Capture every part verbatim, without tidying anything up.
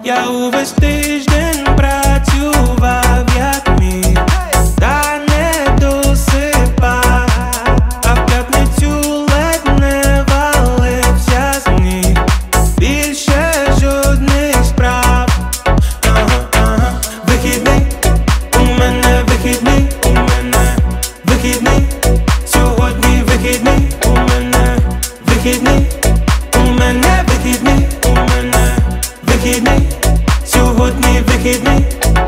Я увесь тиждень працював як міг, та не досипав, а в п'ятницю ледь не валився з ніг. Більше жодних справ. Ага, ага. Вихідний, у мене вихідний, у мене вихідний. Сьогодні вихідний, у мене вихідний, у мене вихідний, у мене вихідний. Сьогодні вихідний.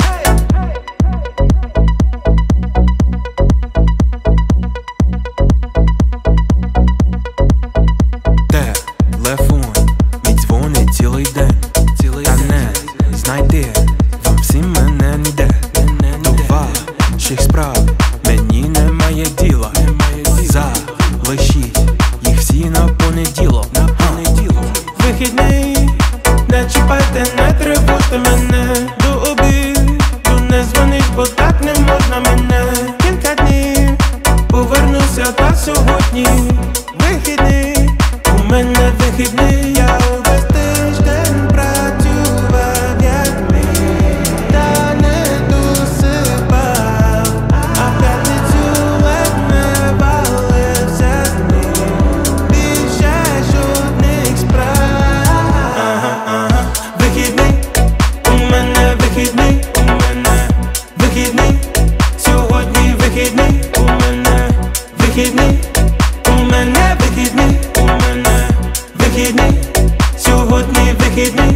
Телефон мій дзвонить цілий день, та не знайти вам всім мене ніде. До ваших справ мені немає діла. Залишіть їх всі на понеділок. Вихідний, не чіпайте, не тривожте мене. До обіду не дзвоніть, бо так не можна мене. Кілька днів повернуся, та сьогодні вихідний, у мене вихідний. Я увесь тиждень працював як міг, та не досипав, а в п'ятницю ледь не валився з ніг. Більше жодних справ. Ага, ага. Вихідний, у мене вихідний, у мене вихідний. Сьогодні вихідний, у мене вихідний, у мене вихідний, у мене вихідний. Сьогодні вихідний.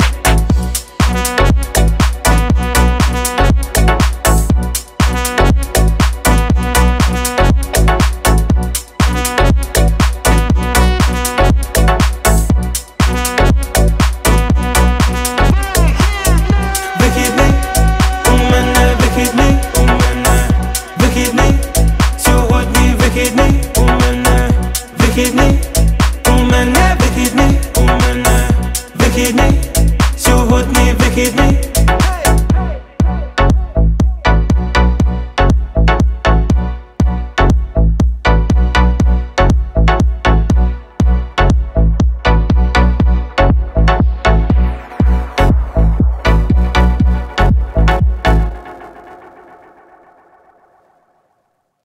Вихідний, у мене вихідний, у мене вихідний. Сьогодні вихідний, у мене вихідний, у мене вихідний, у мене вихідний. Сьогодні вихідний.